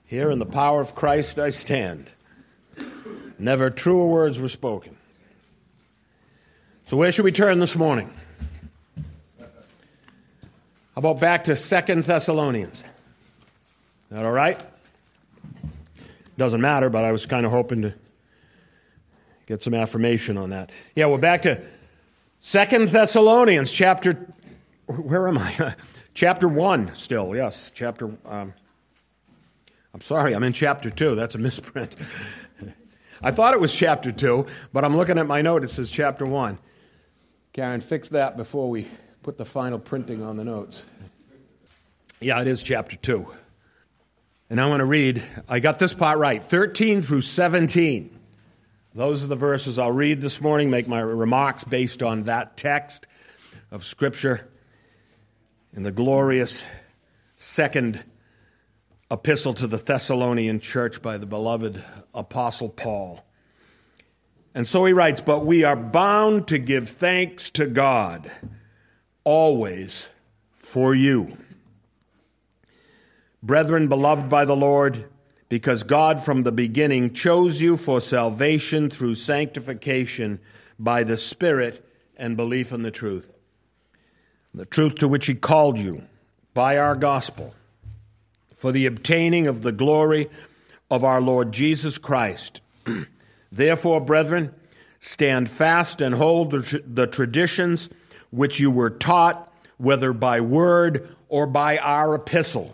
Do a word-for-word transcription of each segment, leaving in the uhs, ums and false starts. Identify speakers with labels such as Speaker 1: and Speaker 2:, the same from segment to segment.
Speaker 1: Here in the power of Christ I stand. Never truer words were spoken. So where should we turn this morning? How about back to Second Thessalonians? Is that all right? Doesn't matter, but I was kind of hoping to get some affirmation on that. Yeah, we're back to Second Thessalonians, chapter, where am I? Chapter one still, yes. Chapter, um, I'm sorry, I'm in chapter two. That's a misprint. I thought it was chapter two, but I'm looking at my note. It says chapter one. Karen, fix that before we put the final printing on the notes. Yeah, it is chapter two. And I'm going to read, I got this part right, thirteen through seventeen. Those are the verses I'll read this morning, make my remarks based on that text of Scripture in the glorious second epistle to the Thessalonian church by the beloved Apostle Paul. And so he writes, "But we are bound to give thanks to God always for you, brethren beloved by the Lord, because God from the beginning chose you for salvation through sanctification by the Spirit and belief in the truth. The truth to which he called you by our gospel, for the obtaining of the glory of our Lord Jesus Christ. Therefore, brethren, stand fast and hold the, tr- the traditions which you were taught, whether by word or by our epistle.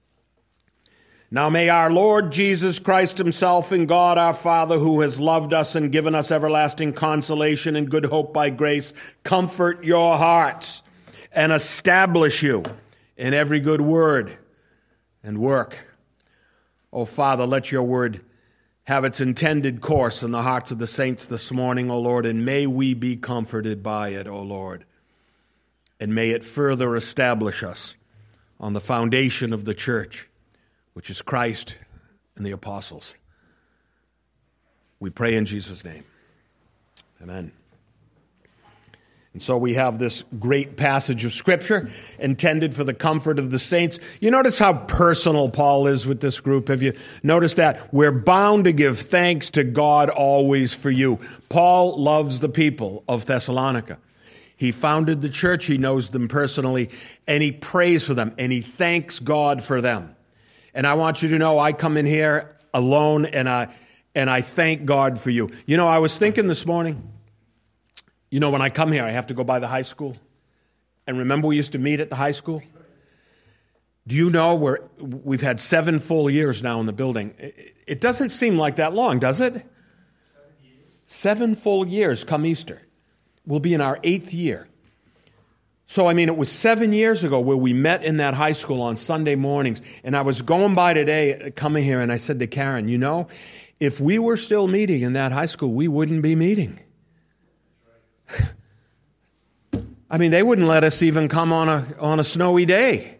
Speaker 1: Now may our Lord Jesus Christ himself and God our Father, who has loved us and given us everlasting consolation and good hope by grace, comfort your hearts and establish you in every good word and work. O Father, let your word have its intended course in the hearts of the saints this morning, O Lord, and may we be comforted by it, O Lord. And may it further establish us on the foundation of the church, which is Christ and the apostles. We pray in Jesus' name. Amen. And so we have this great passage of Scripture intended for the comfort of the saints. You notice how personal Paul is with this group? Have you noticed that? We're bound to give thanks to God always for you. Paul loves the people of Thessalonica. He founded the church, he knows them personally, and he prays for them, and he thanks God for them. And I want you to know I come in here alone, and I, and I thank God for you. You know, I was thinking this morning, you know, when I come here, I have to go by the high school. And remember we used to meet at the high school? Do you know we're, we've had seven full years now in the building. It doesn't seem like that long, does it? Seven, seven full years come Easter. We'll be in our eighth year. So, I mean, it was seven years ago where we met in that high school on Sunday mornings. And I was going by today, coming here, and I said to Karen, you know, if we were still meeting in that high school, we wouldn't be meeting. I mean, they wouldn't let us even come on a on a snowy day.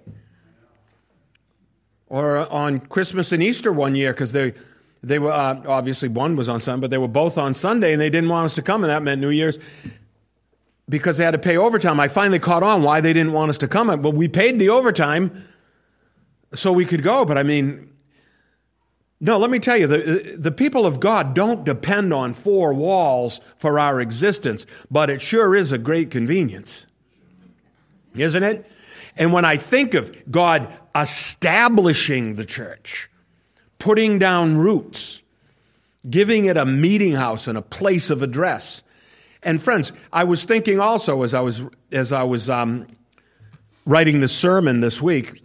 Speaker 1: Or on Christmas and Easter one year, because they, they were, uh, obviously one was on Sunday, but they were both on Sunday, and they didn't want us to come, and that meant New Year's. Because they had to pay overtime. I finally caught on why they didn't want us to come. Well, we paid the overtime so we could go. But I mean, no, let me tell you, the, the people of God don't depend on four walls for our existence, but it sure is a great convenience, isn't it? And when I think of God establishing the church, putting down roots, giving it a meeting house and a place of address. And friends, I was thinking also as I was as I was um, writing the sermon this week,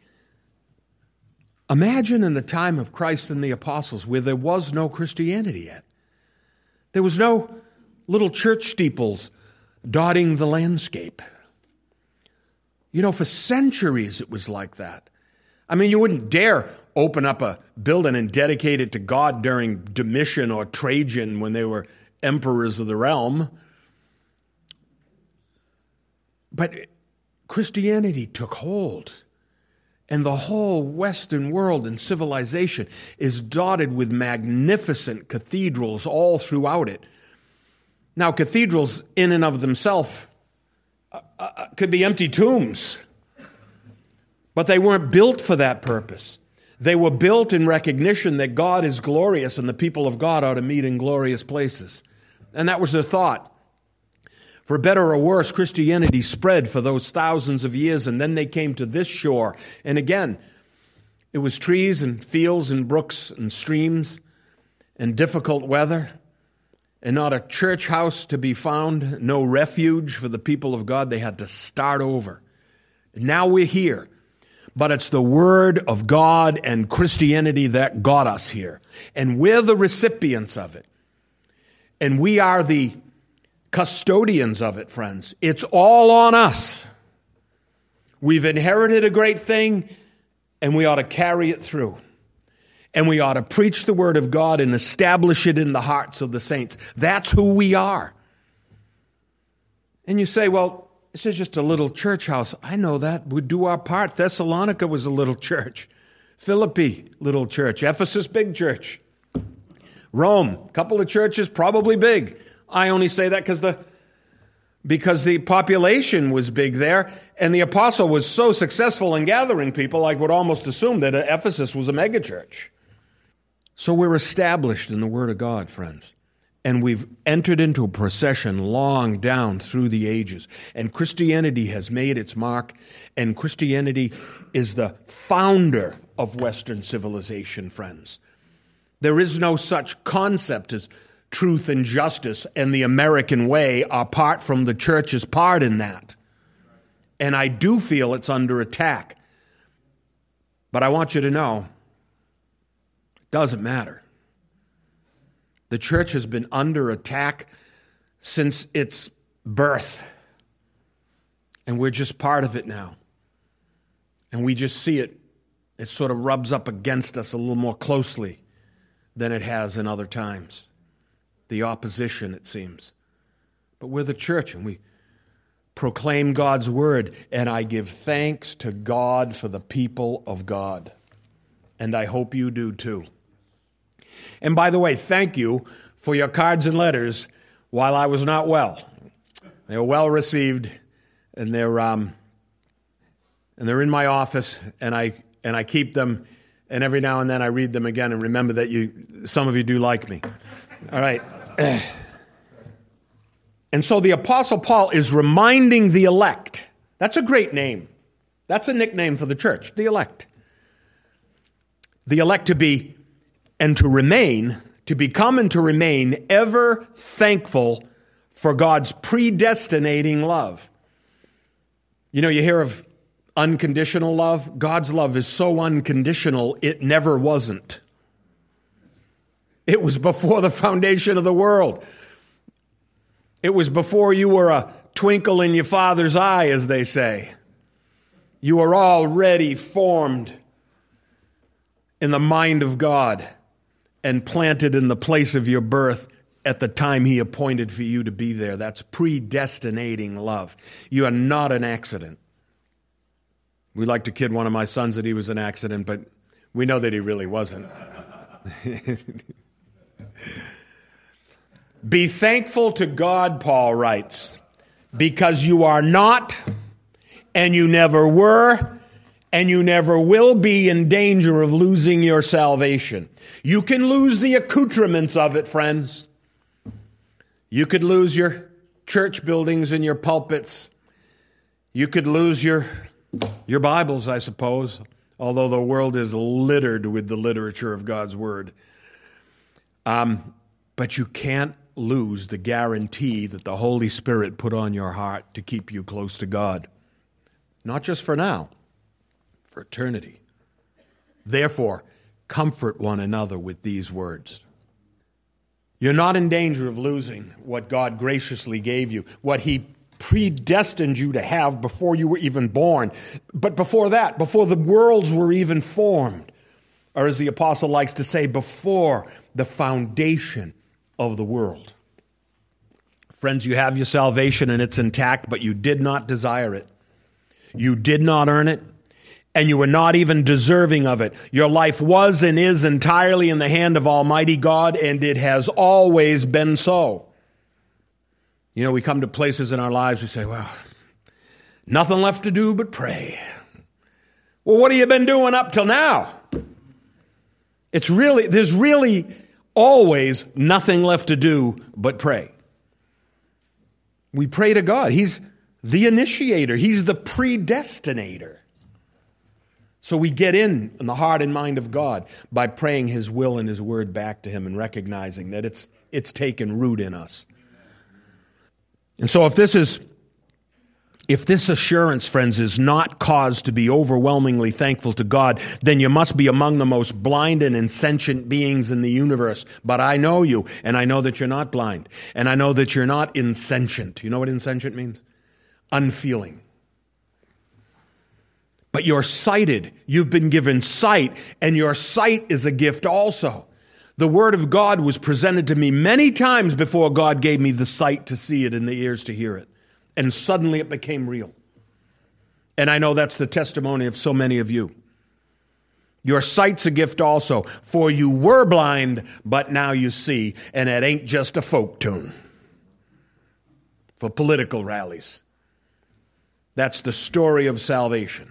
Speaker 1: imagine in the time of Christ and the apostles where there was no Christianity yet. There was no little church steeples dotting the landscape. You know, for centuries it was like that. I mean, you wouldn't dare open up a building and dedicate it to God during Domitian or Trajan when they were emperors of the realm. But Christianity took hold, and the whole Western world and civilization is dotted with magnificent cathedrals all throughout it. Now, cathedrals in and of themselves uh, uh, could be empty tombs, but they weren't built for that purpose. They were built in recognition that God is glorious and the people of God ought to meet in glorious places. And that was their thought. For better or worse, Christianity spread for those thousands of years, and then they came to this shore. And again, it was trees and fields and brooks and streams and difficult weather, and not a church house to be found, no refuge for the people of God. They had to start over. Now we're here. But it's the Word of God and Christianity that got us here. And we're the recipients of it. And we are the custodians of it, friends. It's all on us. We've inherited a great thing, and we ought to carry it through. And we ought to preach the Word of God and establish it in the hearts of the saints. That's who we are. And you say, well, this is just a little church house. I know that. We do our part. Thessalonica was a little church. Philippi, little church. Ephesus, big church. Rome, a couple of churches, probably big. I only say that because the because the population was big there, and the apostle was so successful in gathering people, I would almost assume that Ephesus was a megachurch. So we're established in the Word of God, friends. And we've entered into a procession long down through the ages. And Christianity has made its mark. And Christianity is the founder of Western civilization, friends. There is no such concept as truth and justice and the American way apart from the church's part in that. And I do feel it's under attack. But I want you to know, it doesn't matter. The church has been under attack since its birth. And we're just part of it now. And we just see it. It sort of rubs up against us a little more closely than it has in other times. The opposition, it seems. But we're the church, and we proclaim God's word. And I give thanks to God for the people of God. And I hope you do too. And by the way, thank you for your cards and letters while I was not well. They were well received, and they're um, and they're in my office, and I and I keep them, and every now and then I read them again and remember that you some of you do like me. All right. And so the Apostle Paul is reminding the elect. That's a great name. That's a nickname for the church, the elect. The elect to be and to remain, to become and to remain ever thankful for God's predestinating love. You know, you hear of unconditional love. God's love is so unconditional, it never wasn't. It was before the foundation of the world. It was before you were a twinkle in your father's eye, as they say. You were already formed in the mind of God and planted in the place of your birth at the time He appointed for you to be there. That's predestinating love. You are not an accident. We like to kid one of my sons that he was an accident, but we know that he really wasn't. Be thankful to God, Paul writes, because you are not, and you never were, and you never will be in danger of losing your salvation. You can lose the accoutrements of it, friends. You could lose your church buildings and your pulpits. You could lose your, your Bibles, I suppose, although the world is littered with the literature of God's Word. Um, but you can't lose the guarantee that the Holy Spirit put on your heart to keep you close to God. Not just for now, for eternity. Therefore, comfort one another with these words. You're not in danger of losing what God graciously gave you, what He predestined you to have before you were even born. But before that, before the worlds were even formed, or as the apostle likes to say, before the foundation of the world. Friends, you have your salvation and it's intact, but you did not desire it. You did not earn it, and you were not even deserving of it. Your life was and is entirely in the hand of Almighty God, and it has always been so. You know, we come to places in our lives, we say, well, nothing left to do but pray. Well, what have you been doing up till now? It's really, there's really always nothing left to do but pray. We pray to God. He's the initiator. He's the predestinator. So we get in in the heart and mind of God by praying His will and His word back to Him and recognizing that it's it's taken root in us. And so if this is If this assurance, friends, is not cause to be overwhelmingly thankful to God, then you must be among the most blind and insentient beings in the universe. But I know you, and I know that you're not blind, and I know that you're not insentient. You know what insentient means? Unfeeling. But you're sighted. You've been given sight, and your sight is a gift also. The Word of God was presented to me many times before God gave me the sight to see it and the ears to hear it. And suddenly it became real. And I know that's the testimony of so many of you. Your sight's a gift also, for you were blind, but now you see, and it ain't just a folk tune for political rallies. That's the story of salvation.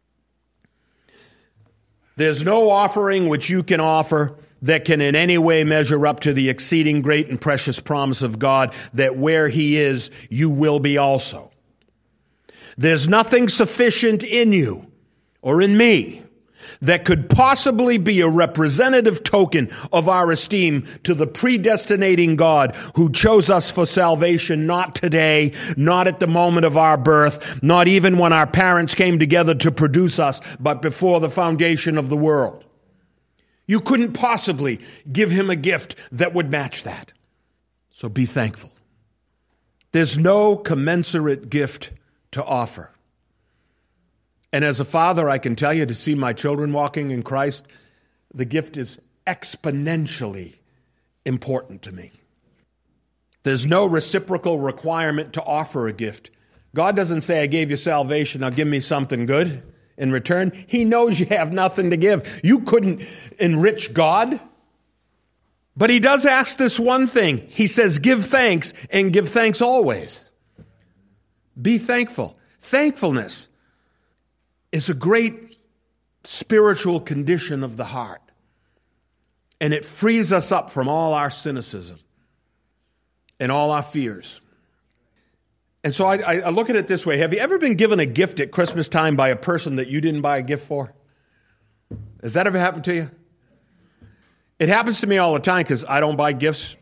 Speaker 1: There's no offering which you can offer that can in any way measure up to the exceeding great and precious promise of God that where He is, you will be also. There's nothing sufficient in you or in me that could possibly be a representative token of our esteem to the predestinating God who chose us for salvation, not today, not at the moment of our birth, not even when our parents came together to produce us, but before the foundation of the world. You couldn't possibly give Him a gift that would match that. So be thankful. There's no commensurate gift to offer. And as a father, I can tell you, to see my children walking in Christ, the gift is exponentially important to me. There's no reciprocal requirement to offer a gift. God doesn't say, I gave you salvation, now give me something good in return. He knows you have nothing to give. You couldn't enrich God. But He does ask this one thing. He says, give thanks and give thanks always. Be thankful. Thankfulness is a great spiritual condition of the heart. And it frees us up from all our cynicism and all our fears. And so I, I look at it this way. Have you ever been given a gift at Christmas time by a person that you didn't buy a gift for? Has that ever happened to you? It happens to me all the time because I don't buy gifts.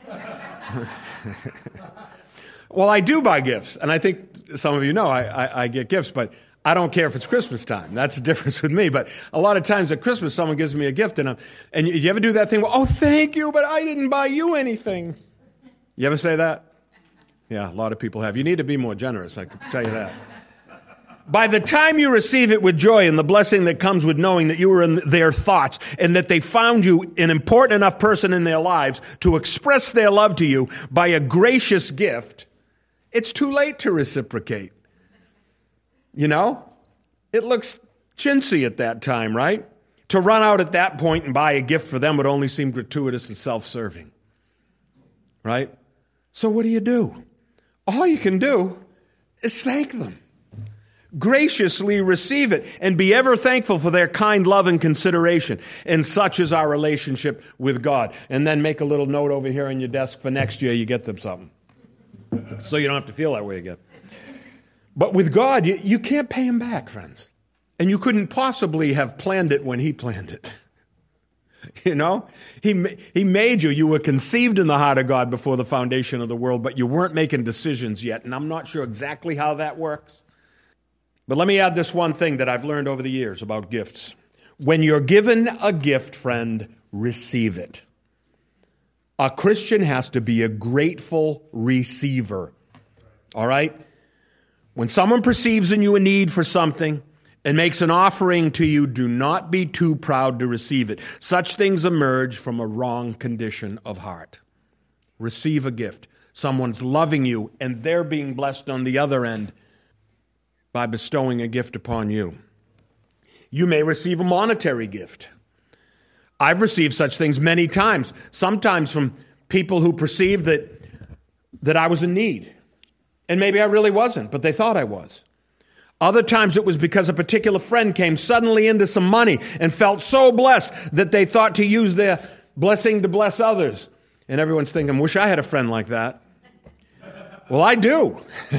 Speaker 1: Well, I do buy gifts. And I think some of you know I, I, I get gifts, but I don't care if it's Christmas time. That's the difference with me. But a lot of times at Christmas, someone gives me a gift, and, I'm, and you, you ever do that thing? Well, oh, thank you, but I didn't buy you anything. You ever say that? Yeah, a lot of people have. You need to be more generous, I can tell you that. By the time you receive it with joy and the blessing that comes with knowing that you were in their thoughts and that they found you an important enough person in their lives to express their love to you by a gracious gift, it's too late to reciprocate. You know? It looks chintzy at that time, right? To run out at that point and buy a gift for them would only seem gratuitous and self-serving. Right? So what do you do? All you can do is thank them. Graciously receive it and be ever thankful for their kind love and consideration. And such is our relationship with God. And then make a little note over here on your desk for next year you get them something. So you don't have to feel that way again. But with God, you, you can't pay Him back, friends. And you couldn't possibly have planned it when He planned it. You know, he, he made you. You were conceived in the heart of God before the foundation of the world, but you weren't making decisions yet. And I'm not sure exactly how that works. But let me add this one thing that I've learned over the years about gifts. When you're given a gift, friend, receive it. A Christian has to be a grateful receiver. All right? When someone perceives in you a need for something and makes an offering to you, do not be too proud to receive it. Such things emerge from a wrong condition of heart. Receive a gift. Someone's loving you, and they're being blessed on the other end by bestowing a gift upon you. You may receive a monetary gift. I've received such things many times, sometimes from people who perceived that, that I was in need. And maybe I really wasn't, but they thought I was. Other times it was because a particular friend came suddenly into some money and felt so blessed that they thought to use their blessing to bless others. And everyone's thinking, wish I had a friend like that. Well, I do.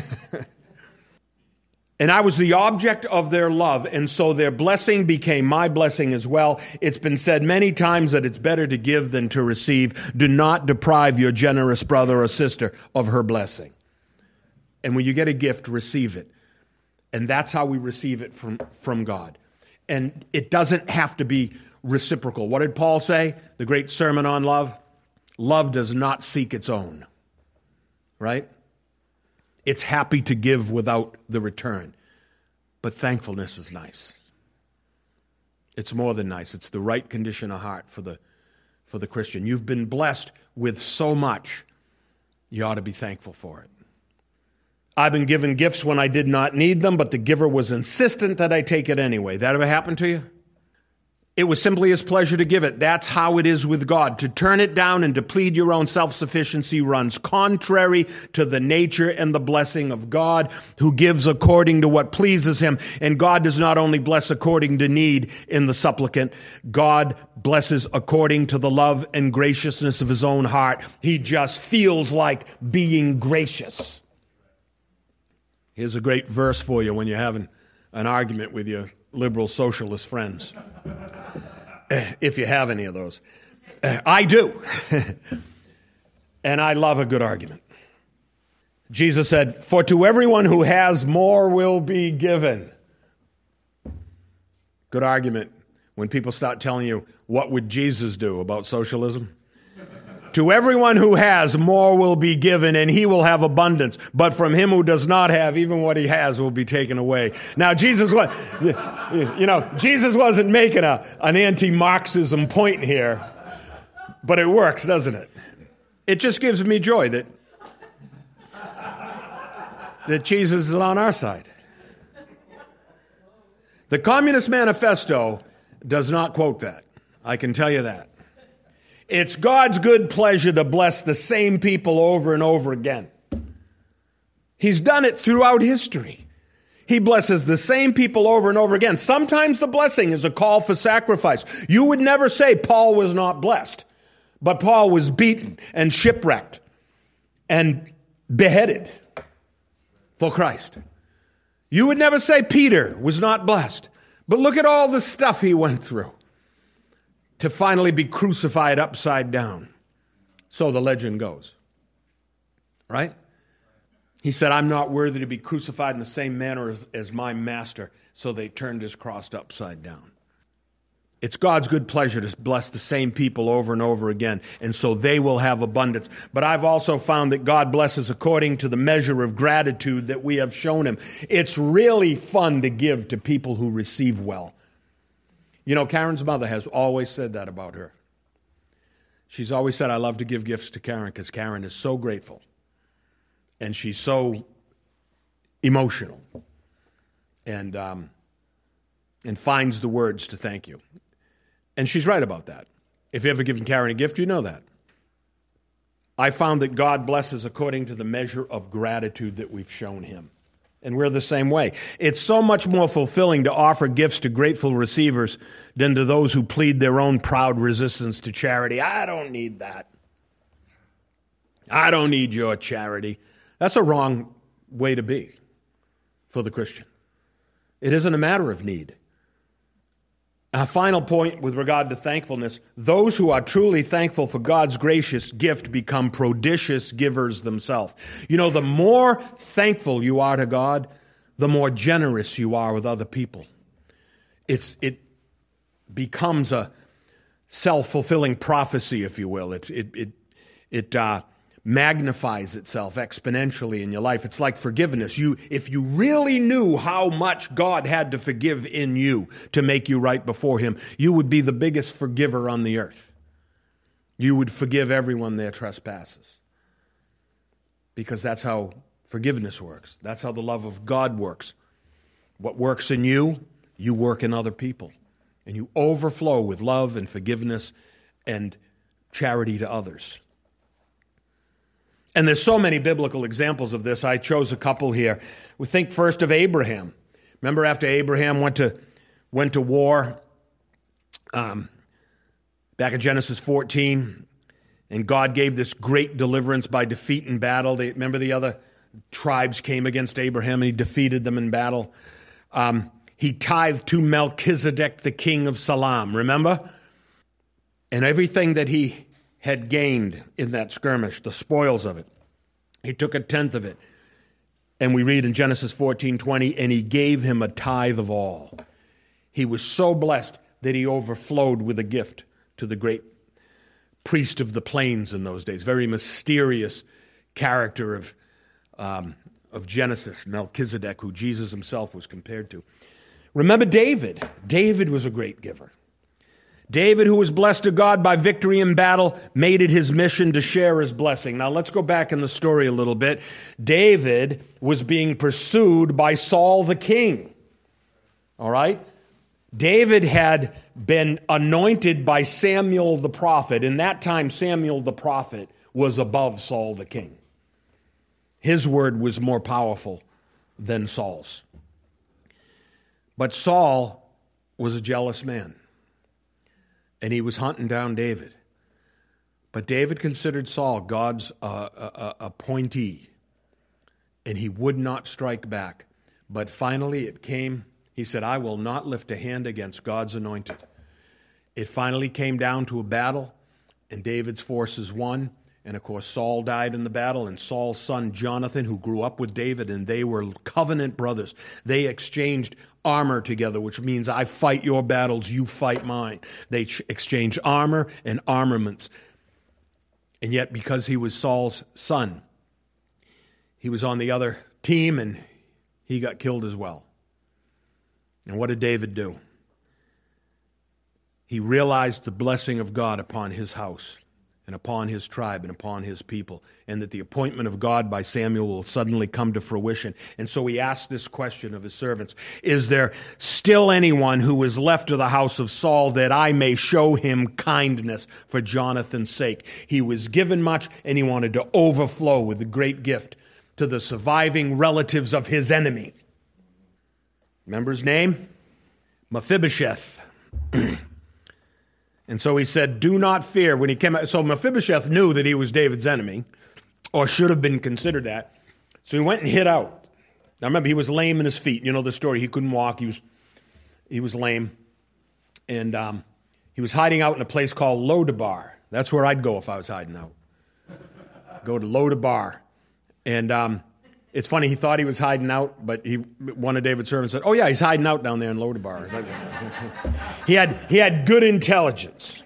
Speaker 1: And I was the object of their love, and so their blessing became my blessing as well. It's been said many times that it's better to give than to receive. Do not deprive your generous brother or sister of her blessing. And when you get a gift, receive it. And that's how we receive it from, from God. And it doesn't have to be reciprocal. What did Paul say? The great sermon on love? Love does not seek its own. Right? It's happy to give without the return. But thankfulness is nice. It's more than nice. It's the right condition of heart for the, for the Christian. You've been blessed with so much. You ought to be thankful for it. I've been given gifts when I did not need them, but the giver was insistent that I take it anyway. That ever happened to you? It was simply his pleasure to give it. That's how it is with God. To turn it down and to plead your own self-sufficiency runs contrary to the nature and the blessing of God, who gives according to what pleases him. And God does not only bless according to need in the supplicant, God blesses according to the love and graciousness of his own heart. He just feels like being gracious. Here's a great verse for you when you're having an argument with your liberal socialist friends. If you have any of those. I do. And I love a good argument. Jesus said, "For to everyone who has, more will be given." Good argument when people start telling you, what would Jesus do about socialism? To everyone who has, more will be given, and he will have abundance. But from him who does not have, even what he has will be taken away. Now, Jesus was, you know, Jesus wasn't making a, an anti-Marxism point here, but it works, doesn't it? It just gives me joy that, that Jesus is on our side. The Communist Manifesto does not quote that. I can tell you that. It's God's good pleasure to bless the same people over and over again. He's done it throughout history. He blesses the same people over and over again. Sometimes the blessing is a call for sacrifice. You would never say Paul was not blessed, but Paul was beaten and shipwrecked and beheaded for Christ. You would never say Peter was not blessed, but look at all the stuff he went through to finally be crucified upside down. So the legend goes. Right? He said, "I'm not worthy to be crucified in the same manner as my master." So they turned his cross upside down. It's God's good pleasure to bless the same people over and over again, and so they will have abundance. But I've also found that God blesses according to the measure of gratitude that we have shown him. It's really fun to give to people who receive well. You know, Karen's mother has always said that about her. She's always said, "I love to give gifts to Karen because Karen is so grateful. And she's so emotional. And, um, and finds the words to thank you." And she's right about that. If you've ever given Karen a gift, you know that. I found that God blesses according to the measure of gratitude that we've shown him. And we're the same way. It's so much more fulfilling to offer gifts to grateful receivers than to those who plead their own proud resistance to charity. "I don't need that. I don't need your charity." That's a wrong way to be for the Christian. It isn't a matter of need. A final point with regard to thankfulness: those who are truly thankful for God's gracious gift become prodigious givers themselves. You know, the more thankful you are to God, the more generous you are with other people. It's it becomes a self-fulfilling prophecy, if you will. It it it it uh, magnifies itself exponentially in your life. It's like forgiveness. You, if you really knew how much God had to forgive in you to make you right before him, you would be the biggest forgiver on the earth. You would forgive everyone their trespasses. Because that's how forgiveness works. That's how the love of God works. What works in you, you work in other people. And you overflow with love and forgiveness and charity to others. And there's so many biblical examples of this. I chose a couple here. We think first of Abraham. Remember after Abraham went to went to war, um, back in Genesis fourteen, and God gave this great deliverance by defeat in battle. They, remember the other tribes came against Abraham and he defeated them in battle. Um, he tithed to Melchizedek, the king of Salem, remember? And everything that he had gained in that skirmish, the spoils of it, he took a tenth of it. And we read in Genesis fourteen twenty, and he gave him a tithe of all. He was so blessed that he overflowed with a gift to the great priest of the plains in those days. Very mysterious character of, um, of Genesis, Melchizedek, who Jesus himself was compared to. Remember David. David was a great giver. David, who was blessed of God by victory in battle, made it his mission to share his blessing. Now let's go back in the story a little bit. David was being pursued by Saul the king. All right? David had been anointed by Samuel the prophet. In that time, Samuel the prophet was above Saul the king. His word was more powerful than Saul's. But Saul was a jealous man, and he was hunting down David. But David considered Saul God's uh, uh, appointee, and he would not strike back. But finally it came, he said, I will not lift a hand against God's anointed. It finally came down to a battle, and David's forces won. And of course, Saul died in the battle, and Saul's son Jonathan, who grew up with David, and they were covenant brothers. They exchanged armor together, which means I fight your battles, you fight mine. They ch- exchanged armor and armaments. And yet, because he was Saul's son, he was on the other team, and he got killed as well. And what did David do? He realized the blessing of God upon his house, and upon his tribe, and upon his people, and that the appointment of God by Samuel will suddenly come to fruition. And so he asked this question of his servants, is there still anyone who is left of the house of Saul that I may show him kindness for Jonathan's sake? He was given much, and he wanted to overflow with the great gift to the surviving relatives of his enemy. Remember his name? Mephibosheth. And so he said, do not fear. When he came out, so Mephibosheth knew that he was David's enemy, or should have been considered that. So he went and hid out. Now remember, he was lame in his feet. You know the story. He couldn't walk. He was, he was lame. And um, he was hiding out in a place called Lodabar. That's where I'd go if I was hiding out. Go to Lodabar. And um, it's funny, he thought he was hiding out, but he one of David's servants said, oh yeah, he's hiding out down there in Lodabar. he had he had good intelligence.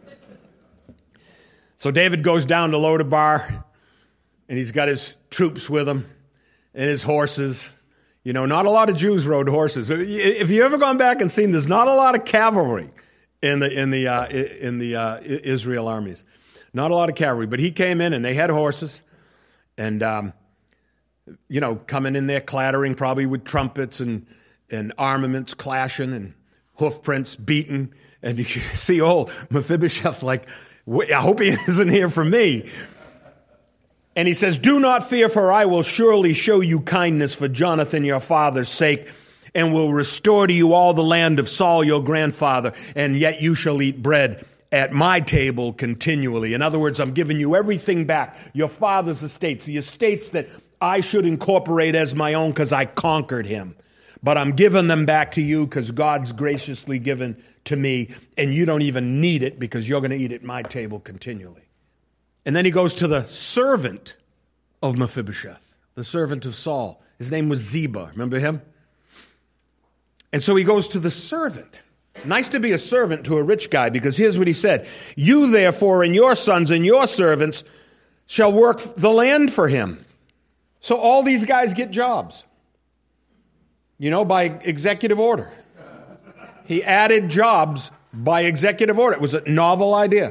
Speaker 1: So David goes down to Lodabar, and he's got his troops with him and his horses. You know, not a lot of Jews rode horses. If you've ever gone back and seen, there's not a lot of cavalry in the in the uh, in the uh, Israel armies. Not a lot of cavalry, but he came in and they had horses, and um, you know, coming in there clattering, probably with trumpets and, and armaments clashing and hoof prints beating. And you see old Mephibosheth like, I hope he isn't here for me. And he says, do not fear, for I will surely show you kindness for Jonathan your father's sake, and will restore to you all the land of Saul your grandfather, and yet you shall eat bread at my table continually. In other words, I'm giving you everything back. Your father's estates, the estates that I should incorporate as my own because I conquered him. But I'm giving them back to you because God's graciously given to me, and you don't even need it because you're going to eat at my table continually. And then he goes to the servant of Mephibosheth, the servant of Saul. His name was Ziba. Remember him? And so he goes to the servant. Nice to be a servant to a rich guy, because here's what he said. You therefore and your sons and your servants shall work the land for him. So all these guys get jobs, you know, by executive order. He added jobs by executive order. It was a novel idea.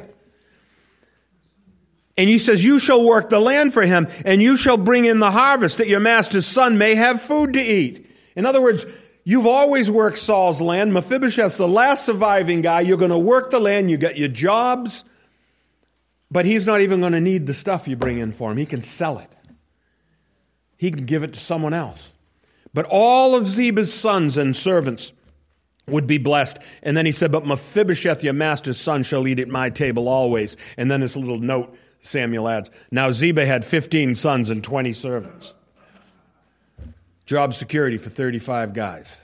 Speaker 1: And he says, you shall work the land for him, and you shall bring in the harvest, that your master's son may have food to eat. In other words, you've always worked Saul's land. Mephibosheth's the last surviving guy. You're going to work the land. You got your jobs. But he's not even going to need the stuff you bring in for him. He can sell it. He can give it to someone else. But all of Ziba's sons and servants would be blessed. And then he said, but Mephibosheth, your master's son, shall eat at my table always. And then this little note Samuel adds, now Ziba had fifteen sons and twenty servants. Job security for thirty-five guys.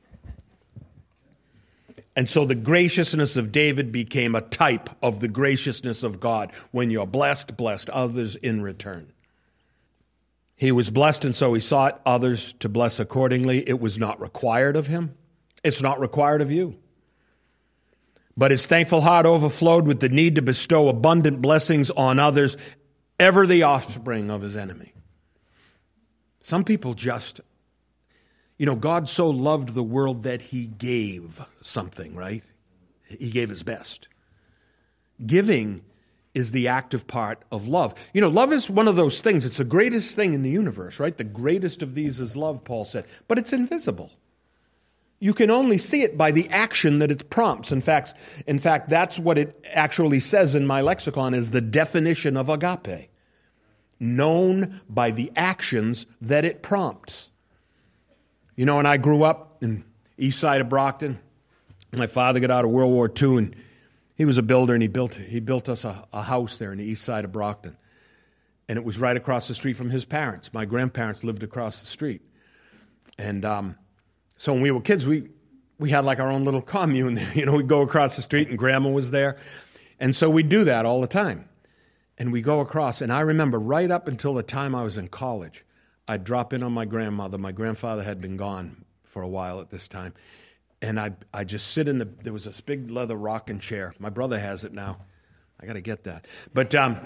Speaker 1: And so the graciousness of David became a type of the graciousness of God. When you're blessed, blessed others in return. He was blessed, and so he sought others to bless accordingly. It was not required of him. It's not required of you. But his thankful heart overflowed with the need to bestow abundant blessings on others, ever the offspring of his enemy. Some people just, you know, God so loved the world that he gave something, right? He gave his best. Giving is the active part of love. You know, love is one of those things. It's the greatest thing in the universe, right? The greatest of these is love, Paul said. But it's invisible. You can only see it by the action that it prompts. In fact, in fact, that's what it actually says in my lexicon is the definition of agape. Known by the actions that it prompts. You know, when I grew up in east side of Brockton, my father got out of World War Two, and he was a builder, and he built he built us a, a house there in the east side of Brockton. And it was right across the street from his parents. My grandparents lived across the street. And um, so when we were kids, we, we had like our own little commune there. You know, we'd go across the street, and Grandma was there. And so we'd do that all the time. And we go across, and I remember right up until the time I was in college, I'd drop in on my grandmother. My grandfather had been gone for a while at this time. And I I just sit in the, there was this big leather rocking chair. My brother has it now. I got to get that. But um,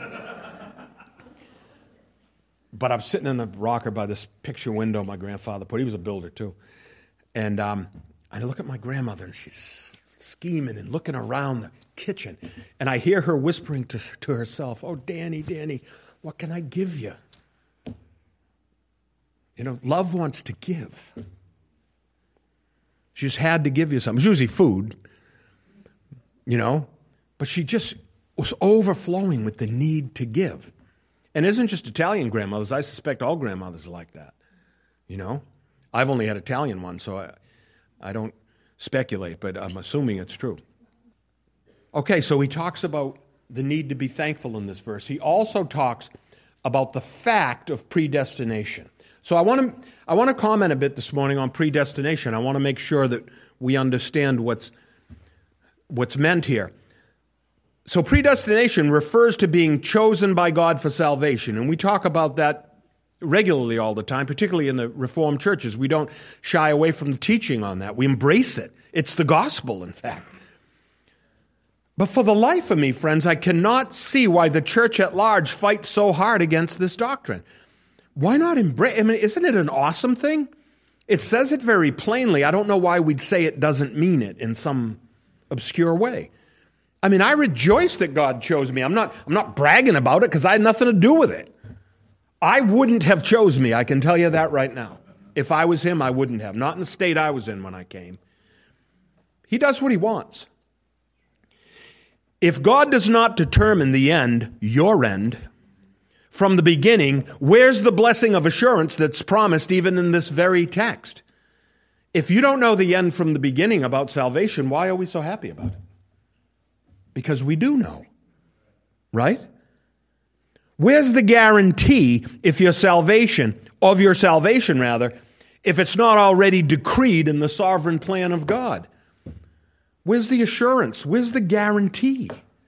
Speaker 1: but I'm sitting in the rocker by this picture window my grandfather put. He was a builder too. And um, I look at my grandmother, and she's scheming and looking around the kitchen. And I hear her whispering to, to herself, oh, Danny, Danny, what can I give you? You know, love wants to give. She just had to give you something. It was usually food, you know, but she just was overflowing with the need to give. And it isn't just Italian grandmothers. I suspect all grandmothers are like that, you know. I've only had Italian ones, so I, I don't speculate, but I'm assuming it's true. Okay, so he talks about the need to be thankful in this verse. He also talks about the fact of predestination. So I want to I want to comment a bit this morning on predestination. I want to make sure that we understand what's what's meant here. So predestination refers to being chosen by God for salvation, and we talk about that regularly all the time, particularly in the Reformed churches. We don't shy away from the teaching on that. We embrace it. It's the gospel, in fact. But for the life of me, friends, I cannot see why the church at large fights so hard against this doctrine. Why not embrace? I mean, isn't it an awesome thing? It says it very plainly. I don't know why we'd say it doesn't mean it in some obscure way. I mean, I rejoice that God chose me. I'm not, I'm not bragging about it because I had nothing to do with it. I wouldn't have chose me. I can tell you that right now. If I was him, I wouldn't have. Not in the state I was in when I came. He does what he wants. If God does not determine the end, your end, from the beginning, where's the blessing of assurance that's promised even in this very text? If you don't know the end from the beginning about salvation, why are we so happy about it? Because we do know, right? Where's the guarantee if your salvation, of your salvation rather, if it's not already decreed in the sovereign plan of God? Where's the assurance? Where's the guarantee?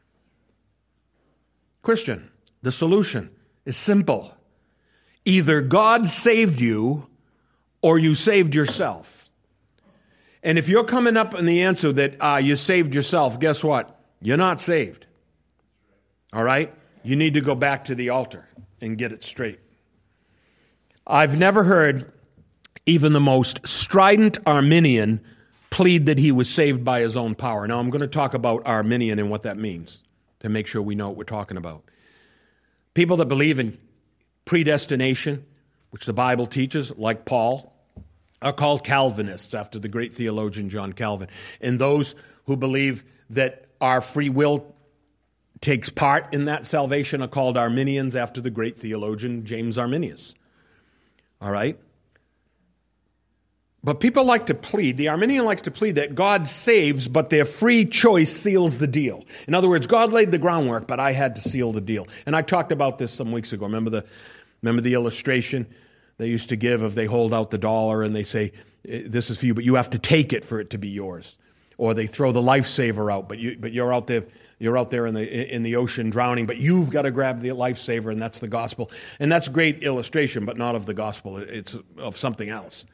Speaker 1: Christian, the solution is simple. Either God saved you or you saved yourself. And if you're coming up in the answer that uh, you saved yourself, guess what? You're not saved. All right? You need to go back to the altar and get it straight. I've never heard even the most strident Arminian plead that he was saved by his own power. Now, I'm going to talk about Arminian and what that means to make sure we know what we're talking about. People that believe in predestination, which the Bible teaches, like Paul, are called Calvinists after the great theologian John Calvin. And those who believe that our free will takes part in that salvation are called Arminians after the great theologian James Arminius. All right? But people like to plead, the Arminian likes to plead that God saves, but their free choice seals the deal. In other words, God laid the groundwork, but I had to seal the deal. And I talked about this some weeks ago. Remember the, remember the illustration they used to give of they hold out the dollar and they say, this is for you, but you have to take it for it to be yours. Or they throw the lifesaver out, but you, but you're out there, you're out there in the in the ocean drowning, but you've got to grab the lifesaver, and that's the gospel. And that's a great illustration, but not of the gospel. It's of something else.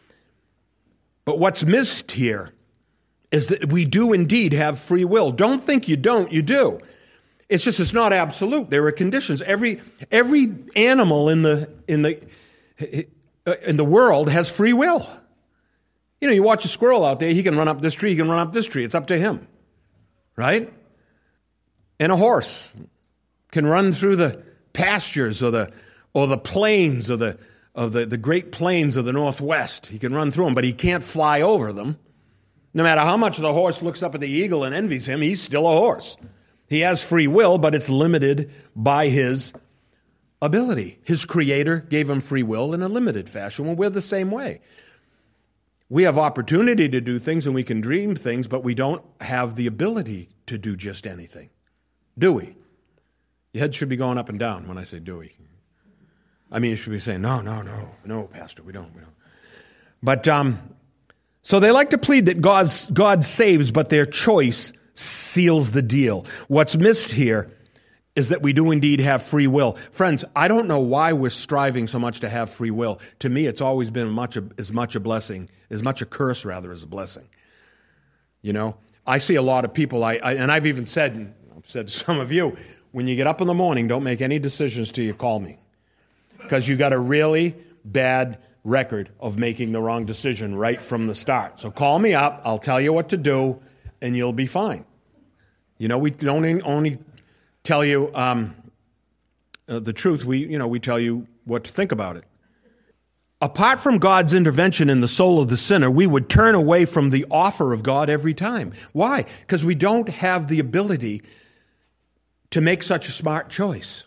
Speaker 1: But what's missed here is that we do indeed have free will. Don't think you don't, you do. It's just it's not absolute. There are conditions. Every every animal in the in the in the world has free will. You know, you watch a squirrel out there, he can run up this tree, he can run up this tree. It's up to him. Right? And a horse can run through the pastures or the or the plains or the of the, the great plains of the Northwest. He can run through them, but he can't fly over them. No matter how much the horse looks up at the eagle and envies him, he's still a horse. He has free will, but it's limited by his ability. His Creator gave him free will in a limited fashion. Well, we're the same way. We have opportunity to do things and we can dream things, but we don't have the ability to do just anything. Do we? Your head should be going up and down when I say do we. I mean, you should be saying, no, no, no, no, Pastor, we don't, we don't. But, um, so they like to plead that God's, God saves, but their choice seals the deal. What's missed here is that we do indeed have free will. Friends, I don't know why we're striving so much to have free will. To me, it's always been much a, as much a blessing, as much a curse, rather, as a blessing. You know, I see a lot of people, I, I and I've even said, I've said to some of you, when you get up in the morning, don't make any decisions till you call me. Because you got a really bad record of making the wrong decision right from the start. So call me up, I'll tell you what to do, and you'll be fine. You know, we don't only tell you um, uh, the truth, we, you know, we tell you what to think about it. Apart from God's intervention in the soul of the sinner, we would turn away from the offer of God every time. Why? Because we don't have the ability to make such a smart choice.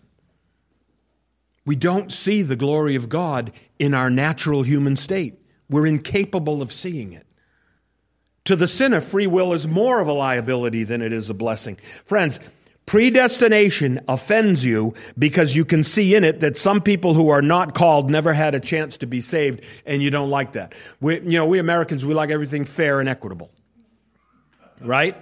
Speaker 1: We don't see the glory of God in our natural human state. We're incapable of seeing it. To the sinner, free will is more of a liability than it is a blessing. Friends, predestination offends you because you can see in it that some people who are not called never had a chance to be saved, and you don't like that. We, you know, we Americans, we like everything fair and equitable. Right?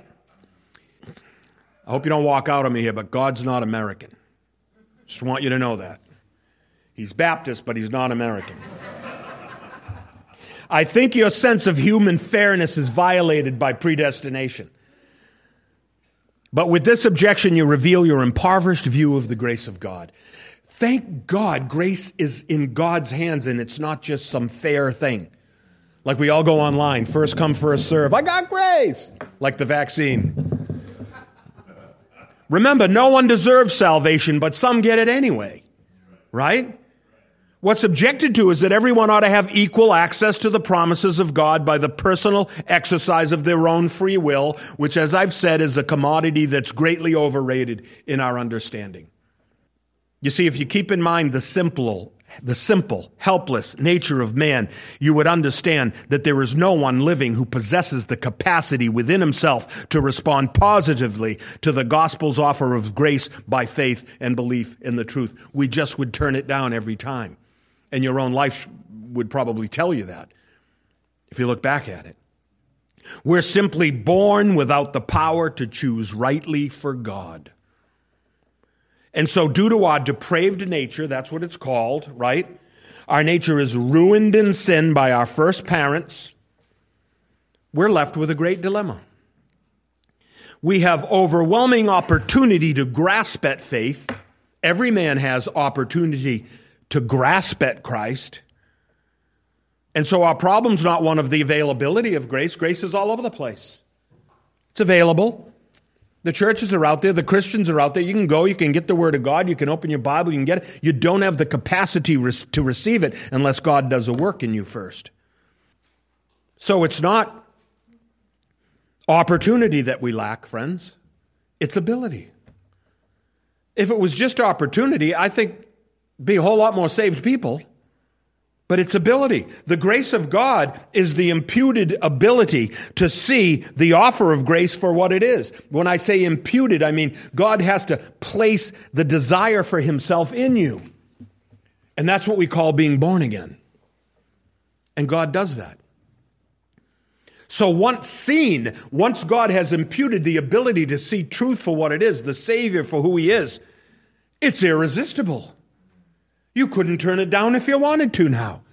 Speaker 1: I hope you don't walk out on me here, but God's not American. Just want you to know that. He's Baptist, but he's not American. I think your sense of human fairness is violated by predestination. But with this objection, you reveal your impoverished view of the grace of God. Thank God grace is in God's hands and it's not just some fair thing. Like we all go online, first come, first serve. I got grace! Like the vaccine. Remember, no one deserves salvation, but some get it anyway. Right? What's objected to is that everyone ought to have equal access to the promises of God by the personal exercise of their own free will, which, as I've said, is a commodity that's greatly overrated in our understanding. You see, if you keep in mind the simple, the simple, helpless nature of man, you would understand that there is no one living who possesses the capacity within himself to respond positively to the gospel's offer of grace by faith and belief in the truth. We just would turn it down every time. And your own life would probably tell you that if you look back at it. We're simply born without the power to choose rightly for God. And so due to our depraved nature, that's what it's called, right? Our nature is ruined in sin by our first parents. We're left with a great dilemma. We have overwhelming opportunity to grasp at faith. Every man has opportunity to grasp at Christ. And so our problem's not one of the availability of grace. Grace is all over the place. It's available. The churches are out there. The Christians are out there. You can go. You can get the Word of God. You can open your Bible. You can get it. You don't have the capacity to receive it unless God does a work in you first. So it's not opportunity that we lack, friends. It's ability. If it was just opportunity, I think be a whole lot more saved people, but it's ability. The grace of God is the imputed ability to see the offer of grace for what it is. When I say imputed, I mean God has to place the desire for himself in you. And that's what we call being born again. And God does that. So once seen, once God has imputed the ability to see truth for what it is, the Savior for who he is, it's irresistible. You couldn't turn it down if you wanted to now.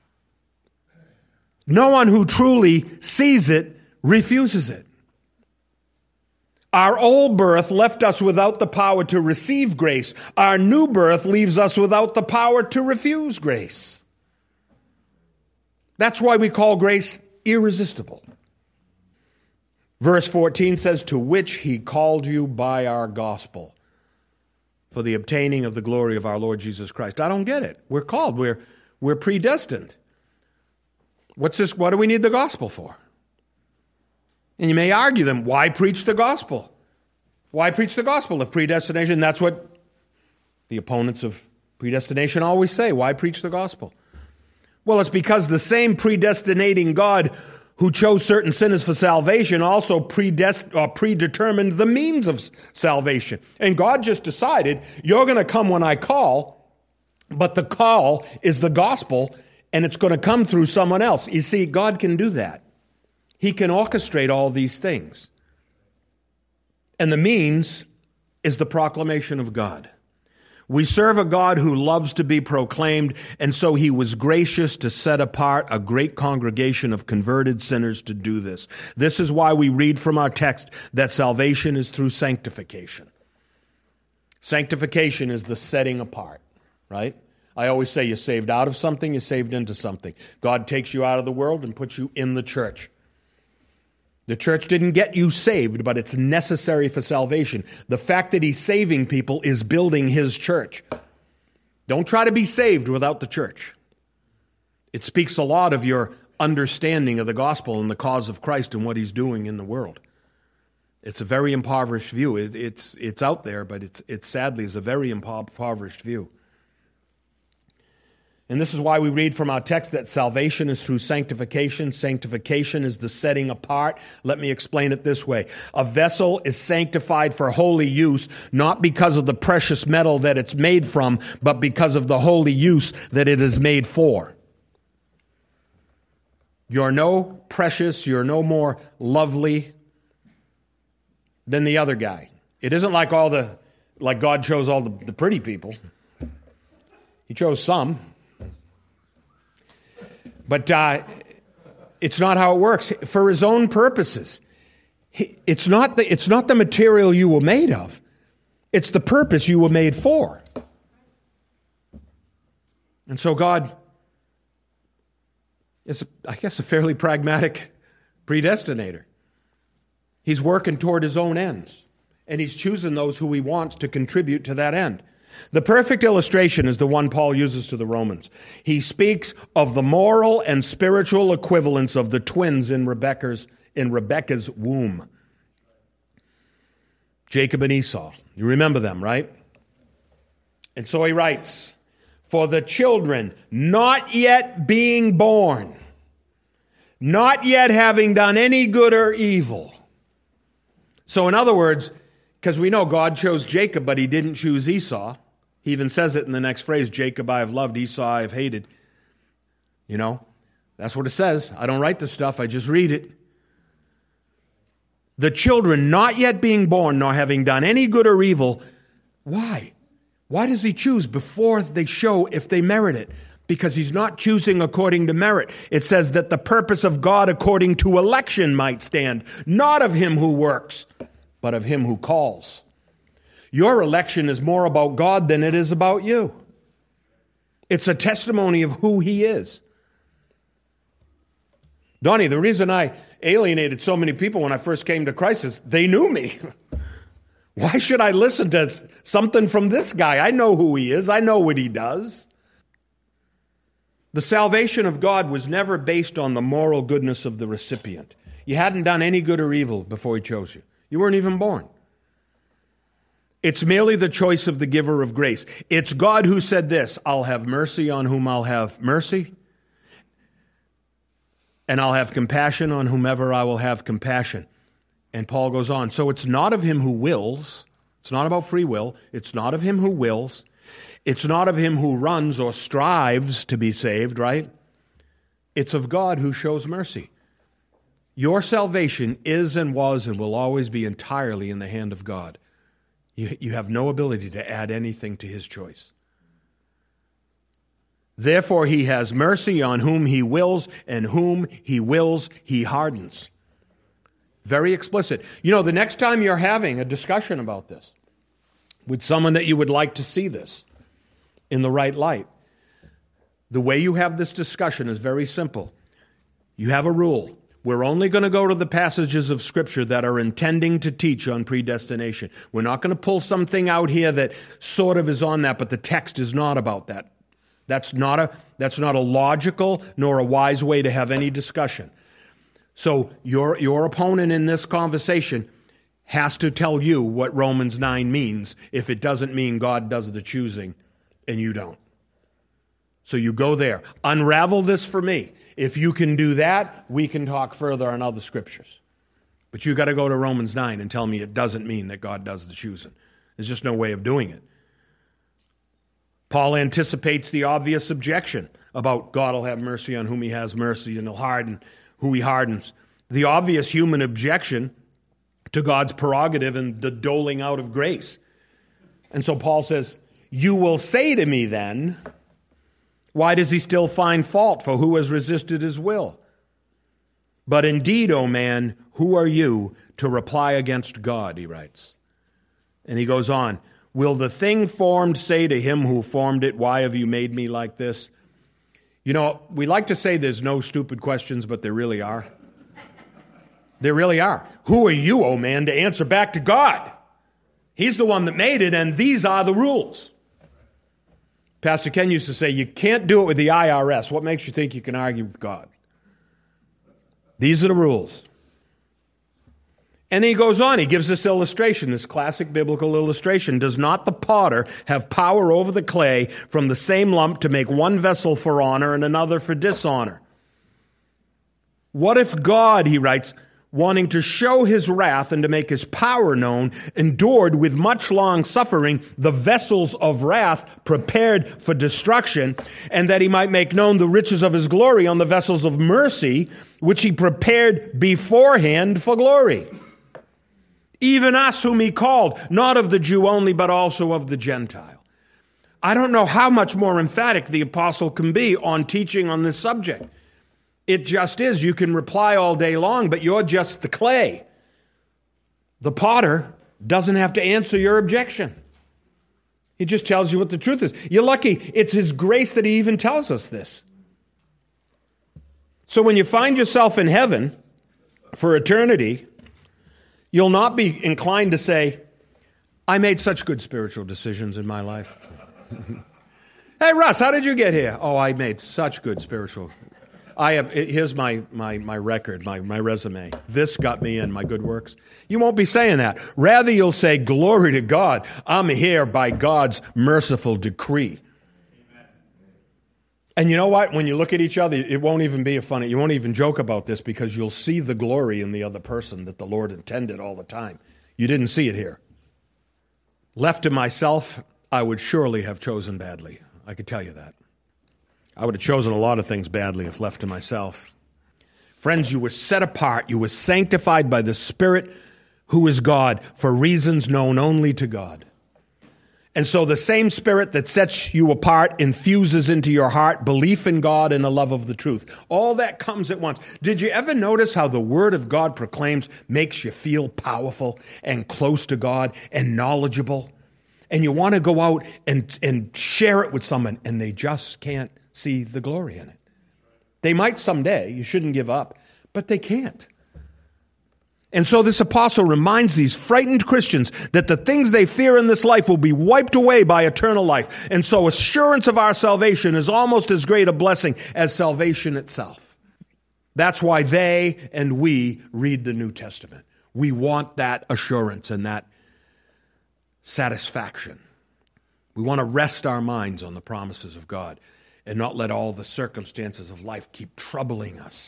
Speaker 1: No one who truly sees it refuses it. Our old birth left us without the power to receive grace. Our new birth leaves us without the power to refuse grace. That's why we call grace irresistible. Verse fourteen says, to which he called you by our gospel for the obtaining of the glory of our Lord Jesus Christ. I don't get it. We're called. We're, we're predestined. What's this? What do we need the gospel for? And you may argue them, why preach the gospel? Why preach the gospel if predestination? That's what the opponents of predestination always say. Why preach the gospel? Well, it's because the same predestinating God who chose certain sinners for salvation also predest- or predetermined the means of salvation. And God just decided, you're going to come when I call, but the call is the gospel, and it's going to come through someone else. You see, God can do that. He can orchestrate all these things. And the means is the proclamation of God. We serve a God who loves to be proclaimed, and so he was gracious to set apart a great congregation of converted sinners to do this. This is why we read from our text that salvation is through sanctification. Sanctification is the setting apart, right? I always say you're saved out of something, you're saved into something. God takes you out of the world and puts you in the church. The church didn't get you saved, but it's necessary for salvation. The fact that he's saving people is building his church. Don't try to be saved without the church. It speaks a lot of your understanding of the gospel and the cause of Christ and what he's doing in the world. It's a very impoverished view. It, it's, it's out there, but it's, it sadly is a very impoverished view. And this is why we read from our text that salvation is through sanctification. Sanctification is the setting apart. Let me explain it this way. A vessel is sanctified for holy use, not because of the precious metal that it's made from, but because of the holy use that it is made for. You're no precious, you're no more lovely than the other guy. It isn't like all the, like God chose all the, the pretty people. He chose some. But uh, it's not how it works. For his own purposes. It's not the, it's not the material you were made of. It's the purpose you were made for. And so God is, I guess, a fairly pragmatic predestinator. He's working toward his own ends. And he's choosing those who he wants to contribute to that end. The perfect illustration is the one Paul uses to the Romans. He speaks of the moral and spiritual equivalence of the twins in Rebekah's, in Rebekah's womb. Jacob and Esau. You remember them, right? And so he writes, for the children not yet being born, not yet having done any good or evil. So in other words, because we know God chose Jacob, but he didn't choose Esau. He even says it in the next phrase, Jacob I have loved, Esau I have hated. You know, that's what it says. I don't write this stuff, I just read it. The children not yet being born, nor having done any good or evil. Why? Why does he choose before they show if they merit it? Because he's not choosing according to merit. It says that the purpose of God according to election might stand, not of him who works, but of him who calls. Your election is more about God than it is about you. It's a testimony of who he is. Donnie, the reason I alienated so many people when I first came to Christ is they knew me. Why should I listen to something from this guy? I know who he is. I know what he does. The salvation of God was never based on the moral goodness of the recipient. You hadn't done any good or evil before he chose you. You weren't even born. It's merely the choice of the giver of grace. It's God who said this, I'll have mercy on whom I'll have mercy, and I'll have compassion on whomever I will have compassion. And Paul goes on, so it's not of him who wills, it's not about free will, it's not of him who wills, it's not of him who runs or strives to be saved, right? It's of God who shows mercy. Your salvation is and was and will always be entirely in the hand of God. You, you have no ability to add anything to his choice. Therefore, he has mercy on whom he wills, and whom he wills, he hardens. Very explicit. You know, the next time you're having a discussion about this with someone that you would like to see this in the right light, the way you have this discussion is very simple. You have a rule. We're only going to go to the passages of Scripture that are intending to teach on predestination. We're not going to pull something out here that sort of is on that, but the text is not about that. That's not a, that's not a logical nor a wise way to have any discussion. So your, your opponent in this conversation has to tell you what Romans nine means if it doesn't mean God does the choosing and you don't. So you go there. Unravel this for me. If you can do that, we can talk further on other scriptures. But you got to go to Romans nine and tell me it doesn't mean that God does the choosing. There's just no way of doing it. Paul anticipates the obvious objection about God will have mercy on whom he has mercy and he'll harden who he hardens. The obvious human objection to God's prerogative and the doling out of grace. And so Paul says, you will say to me then, why does he still find fault for who has resisted his will? But indeed, O man, who are you to reply against God, he writes. And he goes on, will the thing formed say to him who formed it, why have you made me like this? You know, we like to say there's no stupid questions, but there really are. There really are. Who are you, oh man, to answer back to God? He's the one that made it, and these are the rules. Pastor Ken used to say, you can't do it with the I R S. What makes you think you can argue with God? These are the rules. And he goes on, he gives this illustration, this classic biblical illustration. Does not the potter have power over the clay from the same lump to make one vessel for honor and another for dishonor? What if God, he writes, wanting to show his wrath and to make his power known, endured with much long suffering the vessels of wrath prepared for destruction, and that he might make known the riches of his glory on the vessels of mercy, which he prepared beforehand for glory? Even us whom he called, not of the Jew only, but also of the Gentile. I don't know how much more emphatic the apostle can be on teaching on this subject. It just is. You can reply all day long, but you're just the clay. The potter doesn't have to answer your objection. He just tells you what the truth is. You're lucky. It's his grace that he even tells us this. So when you find yourself in heaven for eternity, you'll not be inclined to say, I made such good spiritual decisions in my life. Hey, Russ, how did you get here? Oh, I made such good spiritual. I have, here's my, my, my record, my, my resume. This got me in, my good works. You won't be saying that. Rather, you'll say, glory to God. I'm here by God's merciful decree. And you know what? When you look at each other, it won't even be a funny, you won't even joke about this because you'll see the glory in the other person that the Lord intended all the time. You didn't see it here. Left to myself, I would surely have chosen badly. I could tell you that. I would have chosen a lot of things badly if left to myself. Friends, you were set apart. You were sanctified by the Spirit who is God for reasons known only to God. And so the same Spirit that sets you apart infuses into your heart belief in God and a love of the truth. All that comes at once. Did you ever notice how the Word of God proclaims makes you feel powerful and close to God and knowledgeable? And you want to go out and, and share it with someone, and they just can't see the glory in it. They might someday. You shouldn't give up, but they can't. And so this apostle reminds these frightened Christians that the things they fear in this life will be wiped away by eternal life. And so assurance of our salvation is almost as great a blessing as salvation itself. That's why they and we read the New Testament. We want that assurance and that satisfaction. We want to rest our minds on the promises of God and not let all the circumstances of life keep troubling us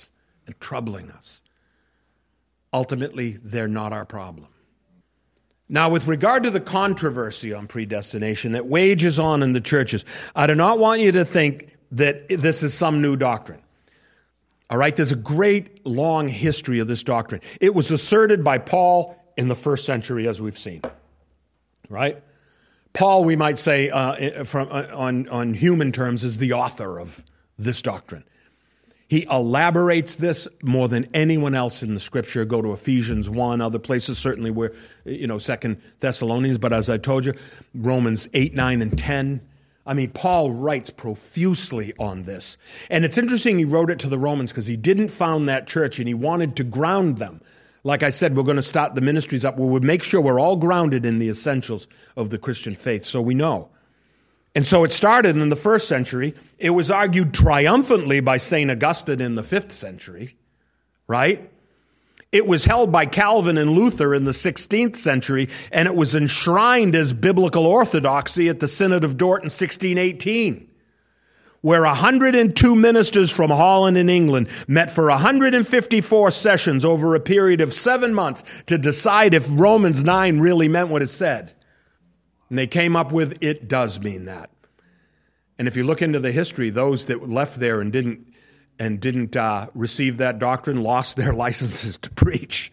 Speaker 1: and troubling us. Ultimately, they're not our problem. Now, with regard to the controversy on predestination that wages on in the churches, I do not want you to think that this is some new doctrine. All right, there's a great long history of this doctrine. It was asserted by Paul in the first century, as we've seen. Right? Paul, we might say, uh, from uh, on, on human terms, is the author of this doctrine. He elaborates this more than anyone else in the Scripture. Go to Ephesians one, other places, certainly where, you know, Second Thessalonians, but as I told you, Romans eight, nine, and ten. I mean, Paul writes profusely on this. And it's interesting he wrote it to the Romans because he didn't found that church and he wanted to ground them. Like I said, we're going to start the ministries up where we make sure we're all grounded in the essentials of the Christian faith, so we know. And so it started in the first century. It was argued triumphantly by Saint Augustine in the fifth century, right? It was held by Calvin and Luther in the sixteenth century, and it was enshrined as biblical orthodoxy at the Synod of Dort in sixteen eighteen, where one hundred two ministers from Holland and England met for one hundred fifty-four sessions over a period of seven months to decide if Romans nine really meant what it said. And they came up with, it does mean that. And if you look into the history, those that left there and didn't and didn't uh, receive that doctrine lost their licenses to preach.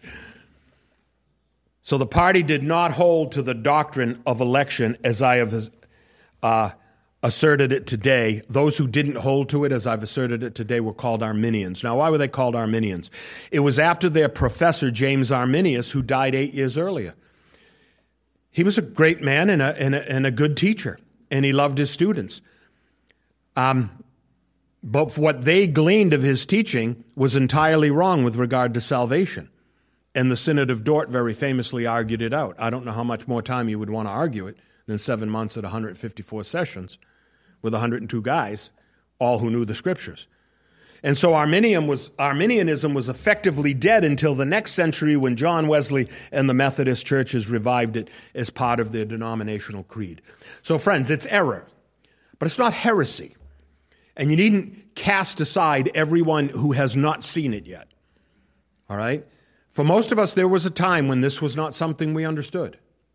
Speaker 1: So the party did not hold to the doctrine of election as I have uh, asserted it today. Those who didn't hold to it as I've asserted it today were called Arminians. Now, why were they called Arminians? It was after their professor, James Arminius, who died eight years earlier. He was a great man and a, and a, and a good teacher, and he loved his students. Um, but what they gleaned of his teaching was entirely wrong with regard to salvation. And the Synod of Dort very famously argued it out. I don't know how much more time you would want to argue it than seven months at one hundred fifty-four sessions with one hundred two guys, all who knew the Scriptures. And so Arminian was, Arminianism was effectively dead until the next century when John Wesley and the Methodist churches revived it as part of their denominational creed. So friends, it's error, but it's not heresy. And you needn't cast aside everyone who has not seen it yet. All right? For most of us, there was a time when this was not something we understood.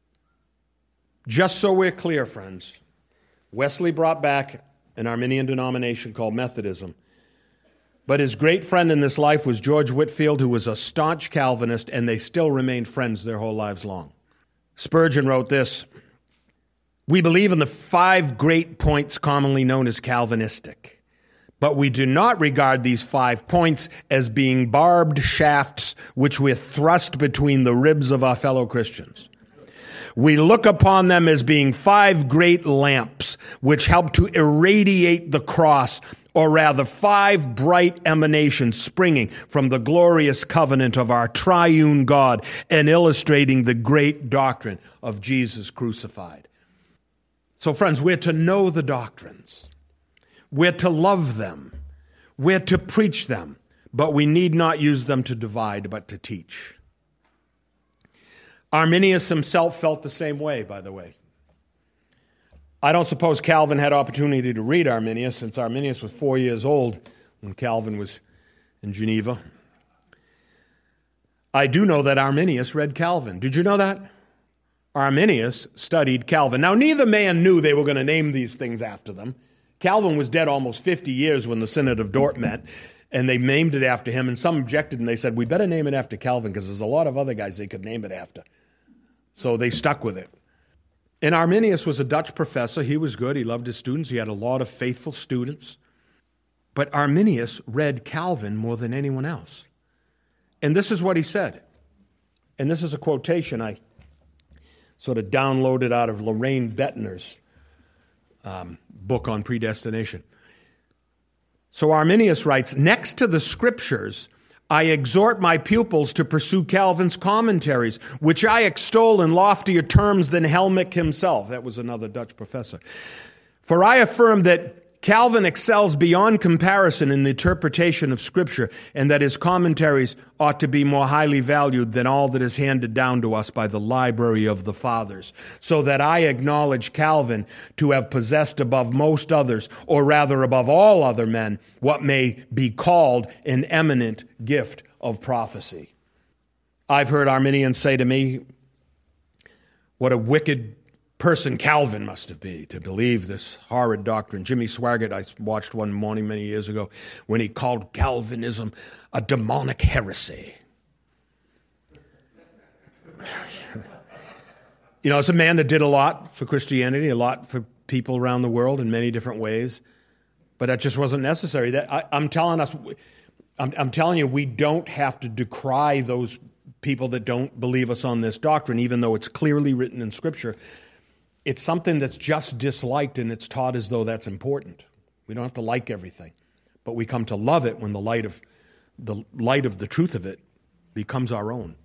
Speaker 1: Just so we're clear, friends, Wesley brought back an Arminian denomination called Methodism. But his great friend in this life was George Whitefield, who was a staunch Calvinist, and they still remained friends their whole lives long. Spurgeon wrote this: "We believe in the five great points commonly known as Calvinistic, but we do not regard these five points as being barbed shafts which we thrust between the ribs of our fellow Christians. We look upon them as being five great lamps which help to irradiate the cross, or rather five bright emanations springing from the glorious covenant of our triune God and illustrating the great doctrine of Jesus crucified." So friends, we're to know the doctrines. We're to love them. We're to preach them. But we need not use them to divide, but to teach. Arminius himself felt the same way, by the way. I don't suppose Calvin had opportunity to read Arminius, since Arminius was four years old when Calvin was in Geneva. I do know that Arminius read Calvin. Did you know that? Arminius studied Calvin. Now, neither man knew they were going to name these things after them. Calvin was dead almost fifty years when the Synod of Dort met, and they named it after him, and some objected, and they said, we better name it after Calvin, because there's a lot of other guys they could name it after. So they stuck with it. And Arminius was a Dutch professor. He was good. He loved his students. He had a lot of faithful students. But Arminius read Calvin more than anyone else. And this is what he said. And this is a quotation I sort of downloaded out of Lorraine Bettner's um, book on predestination. So Arminius writes, "Next to the Scriptures, I exhort my pupils to pursue Calvin's commentaries, which I extol in loftier terms than Helmich himself." That was another Dutch professor. "For I affirm that Calvin excels beyond comparison in the interpretation of Scripture, and that his commentaries ought to be more highly valued than all that is handed down to us by the library of the fathers, so that I acknowledge Calvin to have possessed above most others, or rather above all other men, what may be called an eminent gift of prophecy. I've heard Arminians say to me, what a wicked person Calvin must have been to believe this horrid doctrine. Jimmy Swaggart, I watched one morning many years ago when he called Calvinism a demonic heresy. You know, it's a man that did a lot for Christianity, a lot for people around the world in many different ways, but that just wasn't necessary. That I, I'm telling us, I'm, I'm telling you, we don't have to decry those people that don't believe us on this doctrine, even though it's clearly written in Scripture. It's something that's just disliked, and it's taught as though that's important. We don't have to like everything, but we come to love it when the light of the light of the truth of it becomes our own.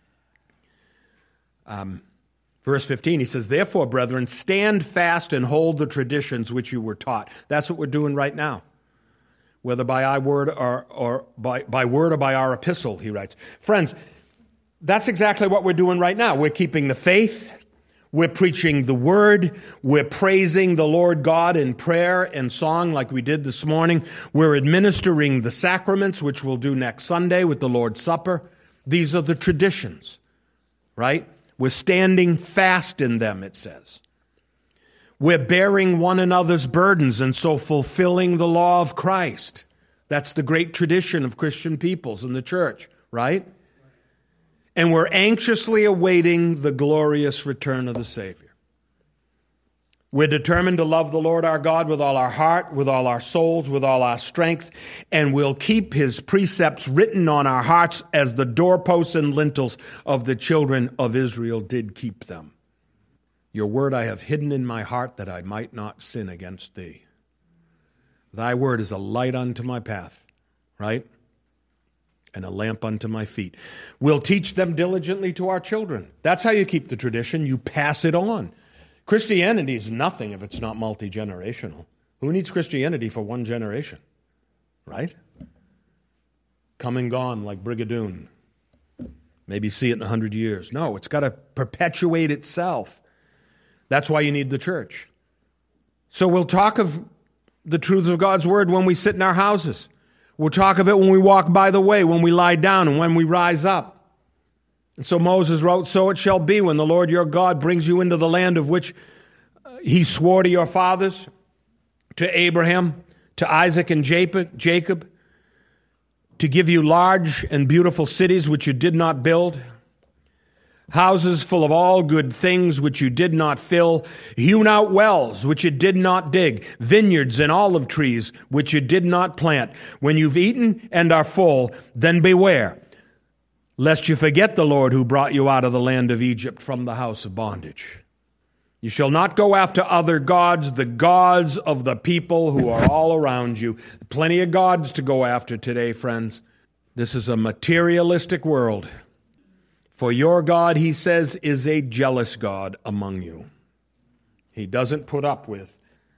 Speaker 1: Um, verse fifteen, he says, "Therefore, brethren, stand fast and hold the traditions which you were taught." That's what we're doing right now, whether by our word or, or by, by word or by our epistle, he writes. Friends, that's exactly what we're doing right now. We're keeping the faith. We're preaching the word. We're praising the Lord God in prayer and song like we did this morning. We're administering the sacraments, which we'll do next Sunday with the Lord's Supper. These are the traditions, right? We're standing fast in them, it says. We're bearing one another's burdens and so fulfilling the law of Christ. That's the great tradition of Christian peoples in the church, right? And we're anxiously awaiting the glorious return of the Savior. We're determined to love the Lord our God with all our heart, with all our souls, with all our strength, and we'll keep his precepts written on our hearts as the doorposts and lintels of the children of Israel did keep them. Your word I have hidden in my heart that I might not sin against thee. Thy word is a light unto my path, right? And a lamp unto my feet. We'll teach them diligently to our children. That's how you keep the tradition. You pass it on. Christianity is nothing if it's not multi-generational. Who needs Christianity for one generation? Right? Come and gone like Brigadoon. Maybe see it in a hundred years. No, it's got to perpetuate itself. That's why you need the church. So we'll talk of the truths of God's word when we sit in our houses. We'll talk of it when we walk by the way, when we lie down, and when we rise up. And so Moses wrote, "So it shall be when the Lord your God brings you into the land of which he swore to your fathers, to Abraham, to Isaac and Jacob, to give you large and beautiful cities which you did not build, houses full of all good things which you did not fill, hewn out wells which you did not dig, vineyards and olive trees which you did not plant. When you've eaten and are full, then beware, lest you forget the Lord who brought you out of the land of Egypt from the house of bondage. You shall not go after other gods, the gods of the people who are all around you." Plenty of gods to go after today, friends. This is a materialistic world. For your God, he says, is a jealous God among you. He doesn't put up with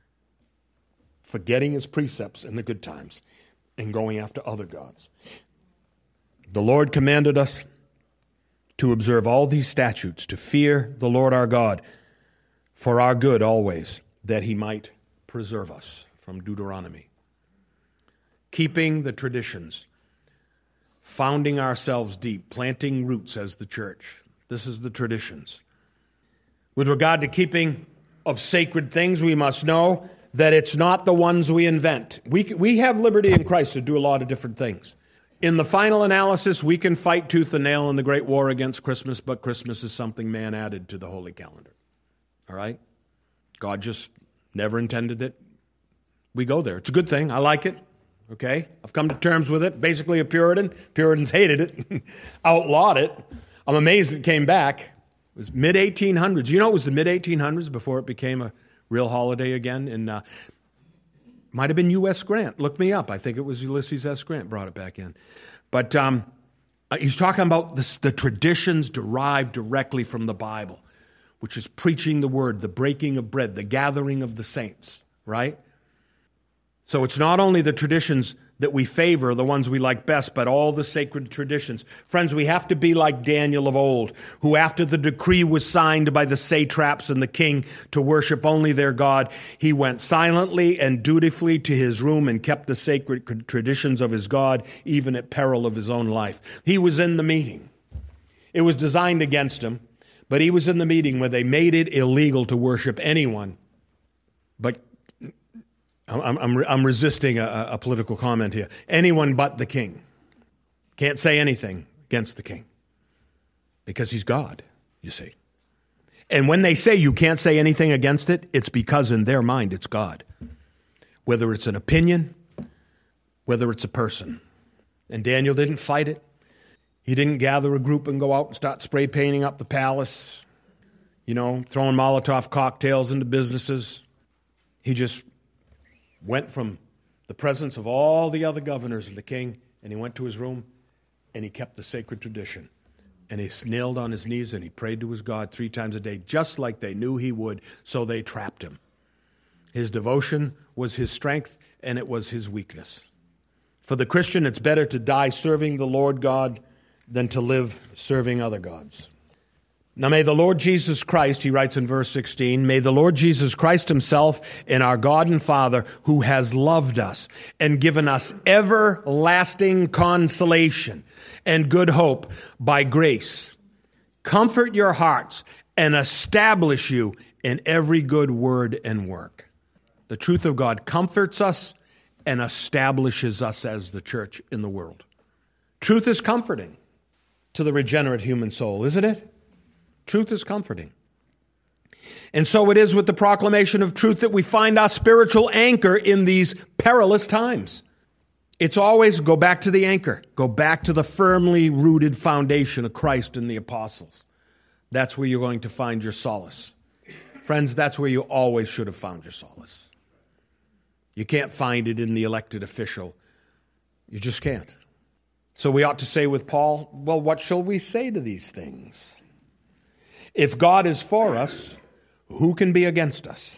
Speaker 1: forgetting his precepts in the good times and going after other gods. The Lord commanded us to observe all these statutes, to fear the Lord our God for our good always, that he might preserve us, from Deuteronomy. Keeping the traditions, founding ourselves deep, planting roots as the church. This is the traditions. With regard to keeping of sacred things, we must know that it's not the ones we invent. We, we have liberty in Christ to do a lot of different things. In the final analysis, we can fight tooth and nail in the great war against Christmas, but Christmas is something man added to the holy calendar. All right? God just never intended it. We go there. It's a good thing. I like it. Okay? I've come to terms with it. Basically a Puritan. Puritans hated it, outlawed it. I'm amazed it came back. It was mid eighteen hundreds. You know, it was the mid eighteen hundreds before it became a real holiday again. And uh, might have been U S Grant. Look me up. I think it was Ulysses S. Grant brought it back in. But um, he's talking about this, the traditions derived directly from the Bible, which is preaching the word, the breaking of bread, the gathering of the saints, right? So it's not only the traditions that we favor, the ones we like best, but all the sacred traditions. Friends, we have to be like Daniel of old, who after the decree was signed by the satraps and the king to worship only their God, he went silently and dutifully to his room and kept the sacred traditions of his God, even at peril of his own life. He was in the meeting. It was designed against him, but he was in the meeting where they made it illegal to worship anyone. But I'm, I'm, I'm resisting a, a political comment here. Anyone but the king. Can't say anything against the king because he's God, you see. And when they say you can't say anything against it, it's because in their mind it's God. Whether it's an opinion, whether it's a person. And Daniel didn't fight it. He didn't gather a group and go out and start spray painting up the palace, you know, throwing Molotov cocktails into businesses. He just went from the presence of all the other governors and the king, and he went to his room, and he kept the sacred tradition. And he knelt on his knees, and he prayed to his God three times a day, just like they knew he would, so they trapped him. His devotion was his strength, and it was his weakness. For the Christian, it's better to die serving the Lord God than to live serving other gods. Now may the Lord Jesus Christ, he writes in verse sixteen, may the Lord Jesus Christ himself and our God and Father, who has loved us and given us everlasting consolation and good hope by grace, comfort your hearts and establish you in every good word and work. The truth of God comforts us and establishes us as the church in the world. Truth is comforting to the regenerate human soul, isn't it? Truth is comforting. And so it is with the proclamation of truth that we find our spiritual anchor in these perilous times. It's always go back to the anchor. Go back to the firmly rooted foundation of Christ and the apostles. That's where you're going to find your solace. Friends, that's where you always should have found your solace. You can't find it in the elected official. You just can't. So we ought to say with Paul, well, what shall we say to these things? If God is for us, who can be against us?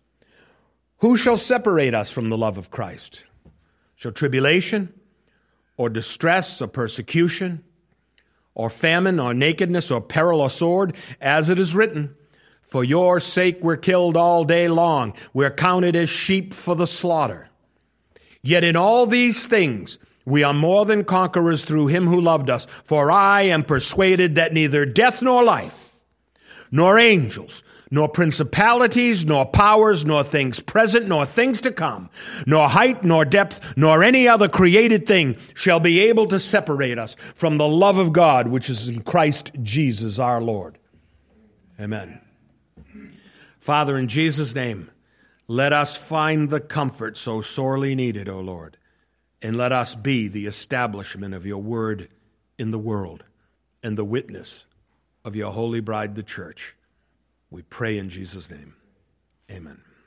Speaker 1: Who shall separate us from the love of Christ? Shall tribulation, or distress, or persecution, or famine, or nakedness, or peril, or sword? As it is written, for your sake we're killed all day long. We're counted as sheep for the slaughter. Yet in all these things we are more than conquerors through him who loved us. For I am persuaded that neither death nor life, nor angels, nor principalities, nor powers, nor things present, nor things to come, nor height, nor depth, nor any other created thing shall be able to separate us from the love of God which is in Christ Jesus our Lord. Amen. Father, in Jesus' name, let us find the comfort so sorely needed, O Lord, and let us be the establishment of your word in the world and the witness of your holy bride, the church. We pray in Jesus' name. Amen.